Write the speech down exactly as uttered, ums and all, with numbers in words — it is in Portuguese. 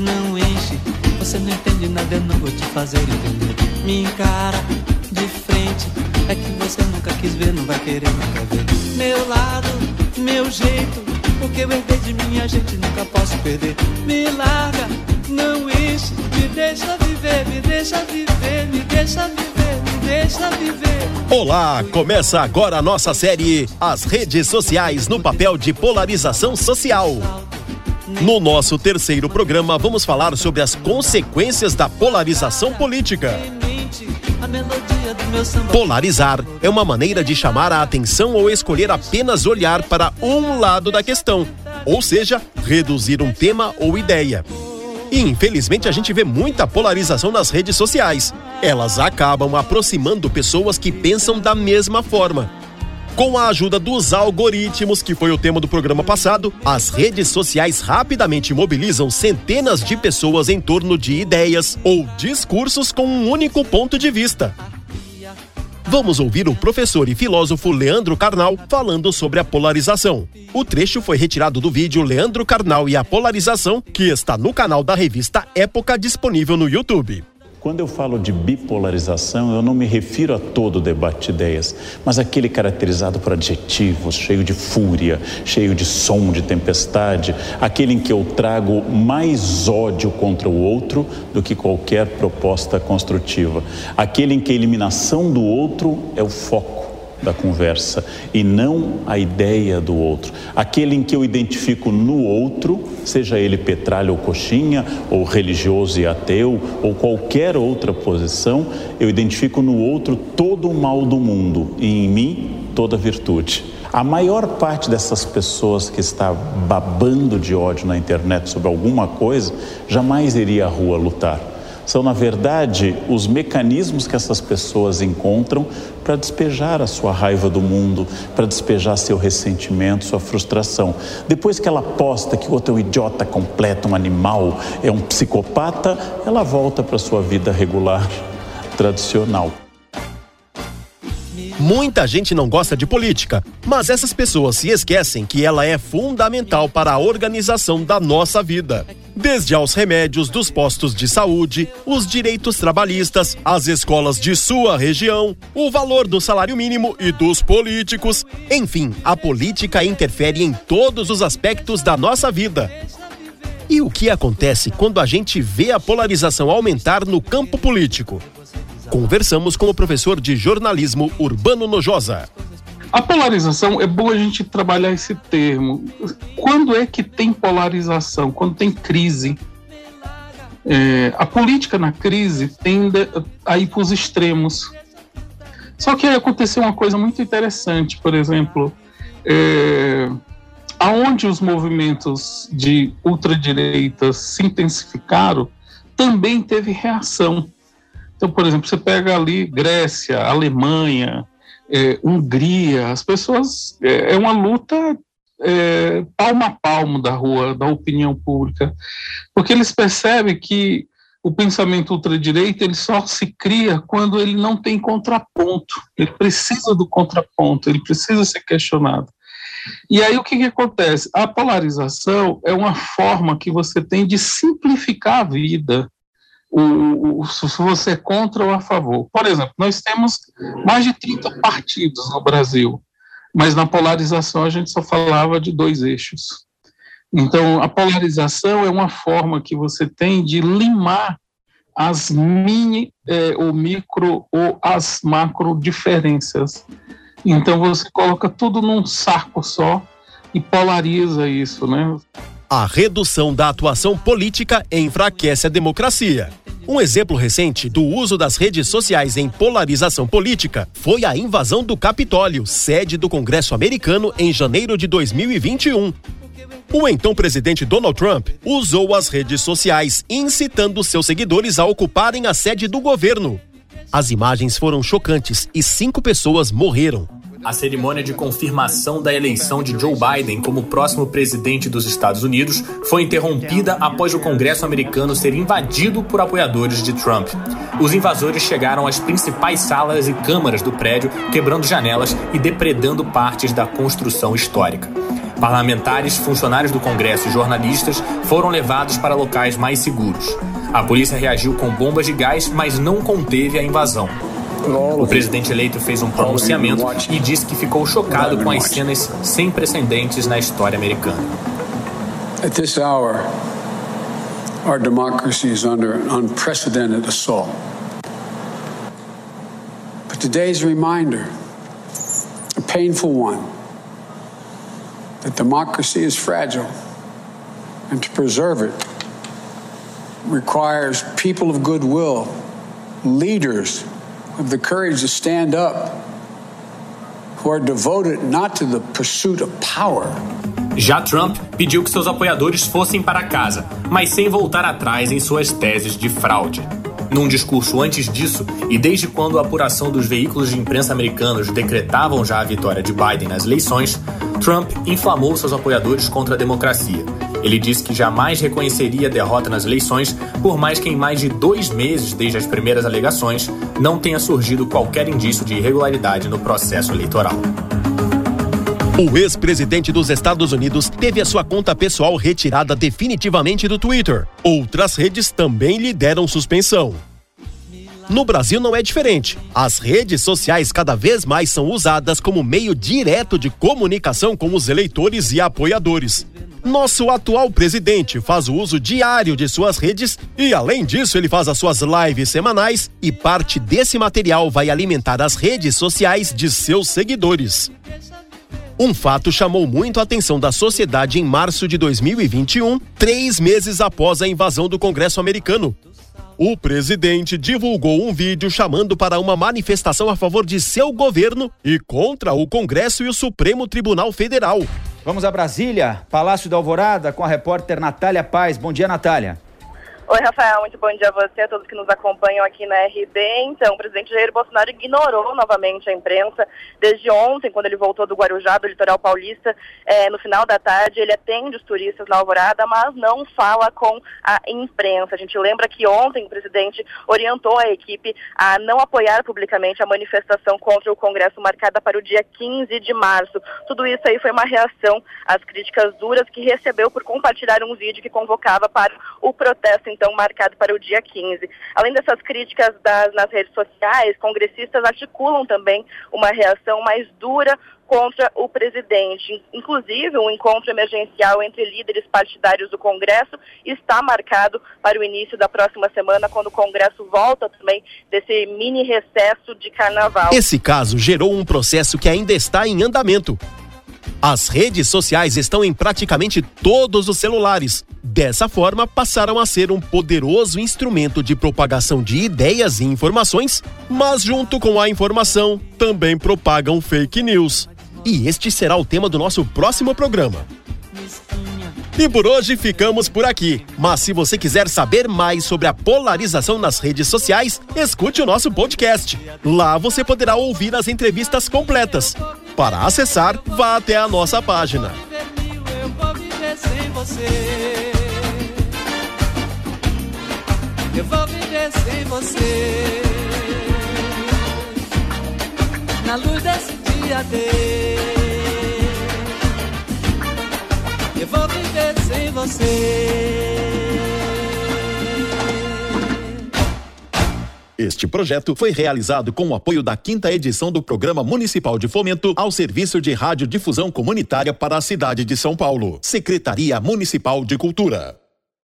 não enche. Você não entende nada, eu não vou te fazer entender. Me encara de frente, é que você nunca quis ver, não vai querer nunca ver. Meu lado, meu jeito, o que eu herdei de minha gente nunca posso perder. Me larga, não enche, me deixa viver, me deixa viver, me deixa viver, me deixa viver. Olá, começa agora a nossa série As Redes Sociais no Papel de Polarização Social. No nosso terceiro programa, vamos falar sobre as consequências da polarização política. Polarizar é uma maneira de chamar a atenção ou escolher apenas olhar para um lado da questão, ou seja, reduzir um tema ou ideia. E infelizmente a gente vê muita polarização nas redes sociais. Elas acabam aproximando pessoas que pensam da mesma forma. Com a ajuda dos algoritmos, que foi o tema do programa passado, as redes sociais rapidamente mobilizam centenas de pessoas em torno de ideias ou discursos com um único ponto de vista. Vamos ouvir o professor e filósofo Leandro Carnal falando sobre a polarização. O trecho foi retirado do vídeo Leandro Carnal e a Polarização, que está no canal da revista Época, disponível no YouTube. Quando eu falo de bipolarização, eu não me refiro a todo o debate de ideias, mas aquele caracterizado por adjetivos, cheio de fúria, cheio de som de tempestade, aquele em que eu trago mais ódio contra o outro do que qualquer proposta construtiva, aquele em que a eliminação do outro é o foco da conversa e não a ideia do outro, aquele em que eu identifico no outro, seja ele petralha ou coxinha, ou religioso e ateu, ou qualquer outra posição, eu identifico no outro todo o mal do mundo e em mim toda a virtude. A maior parte dessas pessoas que está babando de ódio na internet sobre alguma coisa, jamais iria à rua lutar. São, na verdade, os mecanismos que essas pessoas encontram para despejar a sua raiva do mundo, para despejar seu ressentimento, sua frustração. Depois que ela posta que o outro é um idiota completo, um animal, é um psicopata, ela volta para a sua vida regular, tradicional. Muita gente não gosta de política, mas essas pessoas se esquecem que ela é fundamental para a organização da nossa vida. Desde aos remédios dos postos de saúde, os direitos trabalhistas, as escolas de sua região, o valor do salário mínimo e dos políticos. Enfim, a política interfere em todos os aspectos da nossa vida. E o que acontece quando a gente vê a polarização aumentar no campo político? Conversamos com o professor de jornalismo Urbano Nojosa. A polarização, é bom a gente trabalhar esse termo. Quando é que tem polarização? Quando tem crise. É, a política na crise tende a ir para os extremos. Só que aí aconteceu uma coisa muito interessante, por exemplo, é, aonde os movimentos de ultradireita se intensificaram, também teve reação. Então, por exemplo, você pega ali Grécia, Alemanha, é, Hungria, as pessoas, é, é uma luta é, palmo a palmo da rua, da opinião pública, porque eles percebem que o pensamento ultradireita ele só se cria quando ele não tem contraponto, ele precisa do contraponto, ele precisa ser questionado. E aí o que, que acontece? A polarização é uma forma que você tem de simplificar a vida, O, o, se você é contra ou a favor. Por exemplo, nós temos mais de trinta partidos no Brasil, mas na polarização a gente só falava de dois eixos. Então, a polarização é uma forma que você tem de limar as mini, é, ou micro, ou as macro diferenças. Então, você coloca tudo num saco só e polariza isso, né? A redução da atuação política enfraquece a democracia. Um exemplo recente do uso das redes sociais em polarização política foi a invasão do Capitólio, sede do Congresso americano, em janeiro de dois mil e vinte e um. O então presidente Donald Trump usou as redes sociais, incitando seus seguidores a ocuparem a sede do governo. As imagens foram chocantes e cinco pessoas morreram. A cerimônia de confirmação da eleição de Joe Biden como próximo presidente dos Estados Unidos foi interrompida após o Congresso americano ser invadido por apoiadores de Trump. Os invasores chegaram às principais salas e câmaras do prédio, quebrando janelas e depredando partes da construção histórica. Parlamentares, funcionários do Congresso e jornalistas foram levados para locais mais seguros. A polícia reagiu com bombas de gás, mas não conteve a invasão. O presidente eleito fez um pronunciamento e disse que ficou chocado com as cenas sem precedentes na história americana. At this hour, our democracy is under an unprecedented assault. But today's reminder, a painful one, that democracy is fragile, and to preserve it requires people of goodwill, leaders of the courage to stand up, who are devoted not to the pursuit of power. Já Trump pediu que seus apoiadores fossem para casa, mas sem voltar atrás em suas teses de fraude. Num discurso antes disso, e desde quando a apuração dos veículos de imprensa americanos decretavam já a vitória de Biden nas eleições, Trump inflamou seus apoiadores contra a democracia. Ele disse que jamais reconheceria a derrota nas eleições, por mais que em mais de dois meses desde as primeiras alegações não tenha surgido qualquer indício de irregularidade no processo eleitoral. O ex-presidente dos Estados Unidos teve a sua conta pessoal retirada definitivamente do Twitter. Outras redes também lhe deram suspensão. No Brasil não é diferente. As redes sociais cada vez mais são usadas como meio direto de comunicação com os eleitores e apoiadores. Nosso atual presidente faz o uso diário de suas redes e, além disso, ele faz as suas lives semanais e parte desse material vai alimentar as redes sociais de seus seguidores. Um fato chamou muito a atenção da sociedade em março de dois mil e vinte e um, três meses após a invasão do Congresso americano. O presidente divulgou um vídeo chamando para uma manifestação a favor de seu governo e contra o Congresso e o Supremo Tribunal Federal. Vamos a Brasília, Palácio da Alvorada, com a repórter Natália Paz. Bom dia, Natália. Oi, Rafael, muito bom dia a você, a todos que nos acompanham aqui na R B. Então, o presidente Jair Bolsonaro ignorou novamente a imprensa. Desde ontem, quando ele voltou do Guarujá, do litoral paulista, é, no final da tarde, ele atende os turistas na Alvorada, mas não fala com a imprensa. A gente lembra que ontem o presidente orientou a equipe a não apoiar publicamente a manifestação contra o Congresso marcada para o dia quinze de março. Tudo isso aí foi uma reação às críticas duras que recebeu por compartilhar um vídeo que convocava para o protesto, então, marcado para o dia quinze. Além dessas críticas das, nas redes sociais, congressistas articulam também uma reação mais dura contra o presidente. Inclusive, um encontro emergencial entre líderes partidários do Congresso está marcado para o início da próxima semana, quando o Congresso volta também desse mini recesso de carnaval. Esse caso gerou um processo que ainda está em andamento. As redes sociais estão em praticamente todos os celulares. Dessa forma, passaram a ser um poderoso instrumento de propagação de ideias e informações, mas junto com a informação, também propagam fake news. E este será o tema do nosso próximo programa. E por hoje ficamos por aqui. Mas se você quiser saber mais sobre a polarização nas redes sociais, escute o nosso podcast. Lá você poderá ouvir as entrevistas completas. Para acessar, vá até a nossa página. Eu vou viver sem você. Eu vou viver sem você. Na luz desse dia D. Eu vou viver sem você. Este projeto foi realizado com o apoio da quinta edição do Programa Municipal de Fomento ao Serviço de Radiodifusão Comunitária para a cidade de São Paulo. Secretaria Municipal de Cultura.